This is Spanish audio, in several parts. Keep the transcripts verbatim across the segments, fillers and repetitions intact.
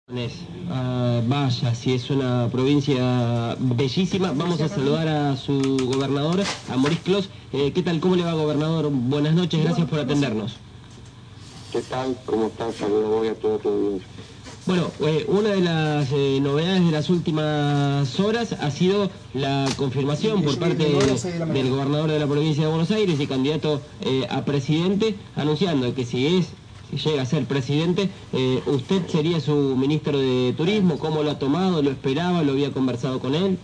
Uh, vaya, si es una provincia bellísima. Vamos a saludar a su gobernador, a Maurice Clos. Eh, ¿Qué tal? ¿Cómo le va, gobernador? Buenas noches, gracias por atendernos. ¿Qué tal? ¿Cómo están? Saludos a todos los. Bueno, eh, una de las eh, novedades de las últimas horas ha sido la confirmación por parte de, del gobernador de la provincia de Buenos Aires y candidato eh, a presidente, anunciando que si es si llega a ser presidente, eh, usted sería su ministro de Turismo. ¿Cómo lo ha tomado? ¿Lo esperaba? ¿Lo había conversado con él?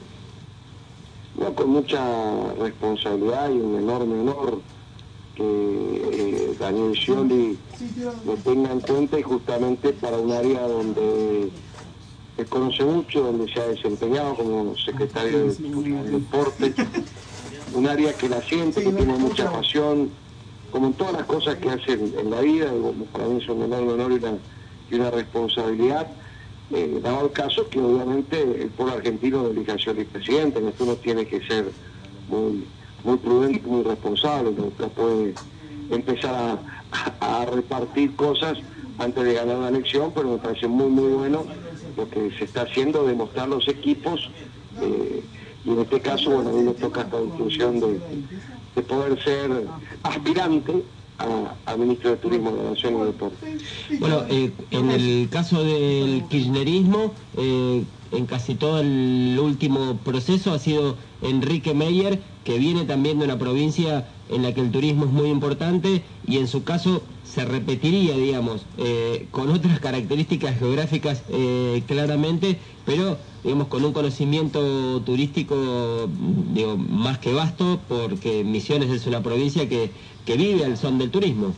No, con mucha responsabilidad y un enorme honor que eh, Daniel Scioli lo tenga en cuenta, y justamente para un área donde se conoce mucho, donde se ha desempeñado como secretario de Deporte, un área que la siente, que tiene mucha pasión, como en todas las cosas que hace en, en la vida. Para mí es un enorme honor y una, y una responsabilidad, eh, dado el caso que obviamente el pueblo argentino elija a Scioli presidente. En esto uno tiene que ser muy, muy prudente, muy responsable, no puede empezar a, a, a repartir cosas antes de ganar una elección, pero me parece muy muy bueno lo que se está haciendo, demostrar los equipos, eh, y en este caso, bueno, a mí me toca esta distinción de, de poder ser aspirante a, a ministro de Turismo de la Nación y Deporte. Bueno, eh, en el caso del kirchnerismo, eh, en casi todo el último proceso ha sido Enrique Meyer, que viene también de una provincia en la que el turismo es muy importante, y en su caso se repetiría, digamos, eh, con otras características geográficas eh, claramente, pero digamos con un conocimiento turístico, digo, más que vasto, porque Misiones es una provincia que, que vive al son del turismo.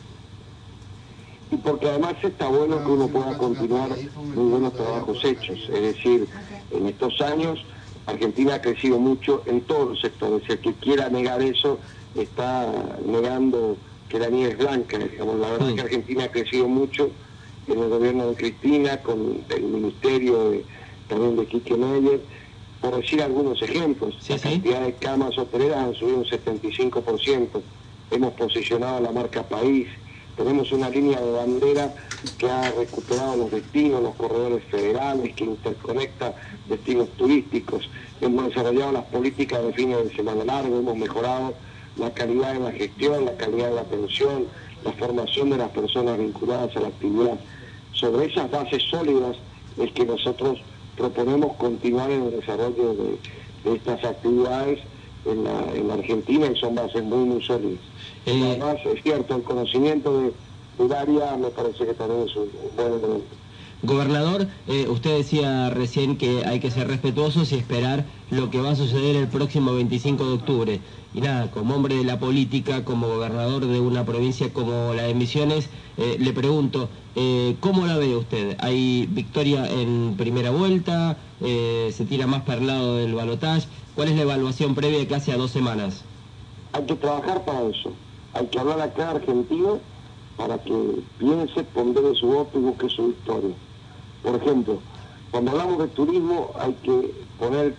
Y porque además está bueno que uno pueda continuar muy buenos trabajos hechos. Es decir, en estos años Argentina ha crecido mucho en todos los sectores. El que quiera negar eso está negando que la nieve es blanca. Digamos, la verdad es que Argentina ha crecido mucho en el gobierno de Cristina, con el ministerio de, también de Quique Meyer, por decir algunos ejemplos. Sí, la sí. cantidad de camas hoteleras han subido un setenta y cinco por ciento. Hemos posicionado la marca País. Tenemos una línea de bandera que ha recuperado los destinos, los corredores federales, que interconecta destinos turísticos. Hemos desarrollado las políticas de fines de semana largo, hemos mejorado la calidad de la gestión, la calidad de la atención, la formación de las personas vinculadas a la actividad. Sobre esas bases sólidas es que nosotros proponemos continuar en el desarrollo de, de estas actividades en la, en la Argentina, y son bases muy, muy sólidas. Eh, y además, es cierto, el conocimiento de, del área me parece que también es un, un buen elemento. Gobernador, eh, usted decía recién que hay que ser respetuosos y esperar lo que va a suceder el próximo veinticinco de octubre. Y nada, como hombre de la política, como gobernador de una provincia como la de Misiones, eh, le pregunto, eh, ¿cómo la ve usted? ¿Hay victoria en primera vuelta? Eh, ¿Se tira más para el lado del balotaje? ¿Cuál es la evaluación previa que hace a dos semanas? Hay que trabajar para eso. Hay que hablar acá argentino para que piense, pondere su voto y busque su victoria. Por ejemplo, cuando hablamos de turismo hay que poner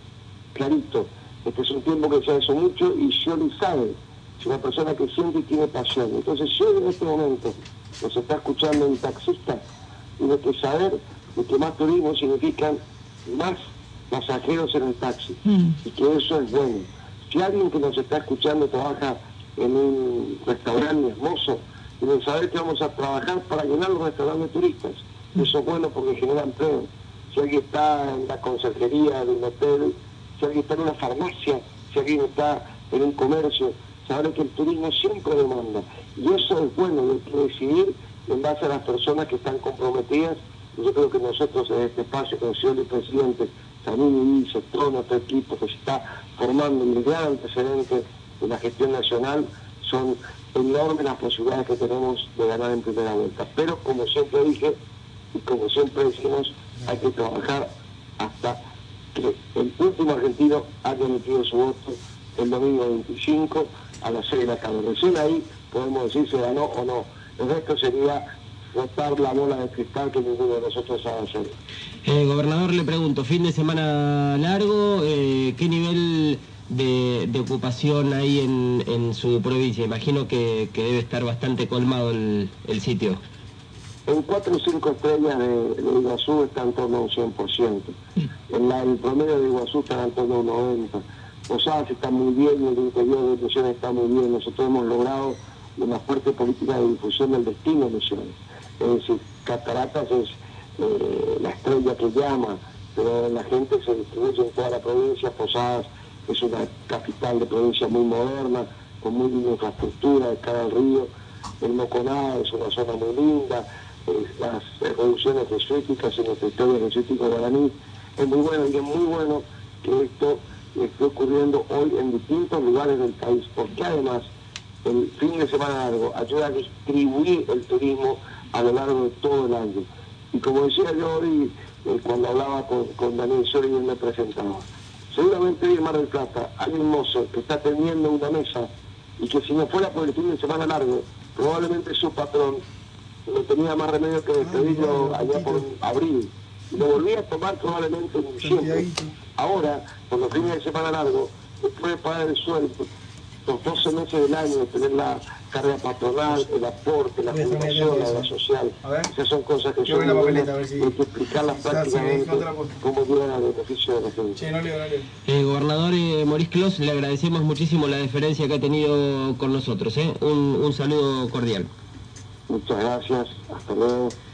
clarito, este es un tiempo que se ha hecho mucho, y Scioli sabe, es una persona que siente y tiene pasión. Entonces, si hoy en este momento nos está escuchando un taxista, tiene que saber de que más turismo significan más pasajeros en el taxi, mm. y que eso es bueno. Si alguien que nos está escuchando trabaja en un restaurante hermoso, deben saber que vamos a trabajar para llenar los restaurantes turistas. Eso es bueno porque genera empleo. Si alguien está en la conserjería de un hotel, si alguien está en una farmacia, si alguien está en un comercio, sabe que el turismo siempre demanda. Y eso es bueno, y hay que decidir en base a las personas que están comprometidas. Y yo creo que nosotros en este espacio, con el señor presidente, Zanini, Vice, todo nuestro equipo que se está formando en el gran antecedente de la gestión nacional, son enormes las posibilidades que tenemos de ganar en primera vuelta. Pero como siempre dije, y como siempre decimos, hay que trabajar hasta que el último argentino haya emitido su voto el domingo veinticinco a las seis de la tarde. Recién ahí podemos decir si ganó o no. El resto sería botar la bola de cristal que ninguno de nosotros sabe hacer. Eh, gobernador, le pregunto, fin de semana largo, eh, ¿qué nivel de, de ocupación hay en, en su provincia? Imagino que, que debe estar bastante colmado el, el sitio. En cuatro o cinco estrellas de, de Iguazú está en torno a un cien por ciento. En la, el promedio de Iguazú está en torno a un noventa por ciento. Posadas está muy bien y el interior de Misiones está muy bien. Nosotros hemos logrado una fuerte política de difusión del destino de Misiones. Es decir, Cataratas es eh, la estrella que llama, pero la gente se distribuye en toda la provincia. Posadas es una capital de provincia muy moderna, con muy linda infraestructura de cara al río. El Moconá es una zona muy linda. Eh, las revoluciones jesuíticas y nuestra historia jesuítica guaraní es muy bueno, y es muy bueno que esto esté ocurriendo hoy en distintos lugares del país, porque además el fin de semana largo ayuda a distribuir el turismo a lo largo de todo el año. Y como decía yo hoy, eh, cuando hablaba con, con Daniel Soria y él me presentaba, seguramente hoy en Mar del Plata hay un mozo que está teniendo una mesa y que si no fuera por el fin de semana largo, probablemente su patrón no tenía más remedio que despedirlo allá por abril. Y lo volvía a tomar probablemente en diciembre. Ahora, por los fines de semana largo, después de pagar el sueldo, los doce meses del año, de tener la carga patronal, el aporte, la jubilación, la obra social, esas son cosas que son muy buenas, hay que explicarlas prácticamente cómo llegan al beneficio de la gente. Eh, gobernador eh, Maurice Clos, le agradecemos muchísimo la deferencia que ha tenido con nosotros. ¿eh? Un, un saludo cordial. Muchas gracias, hasta luego.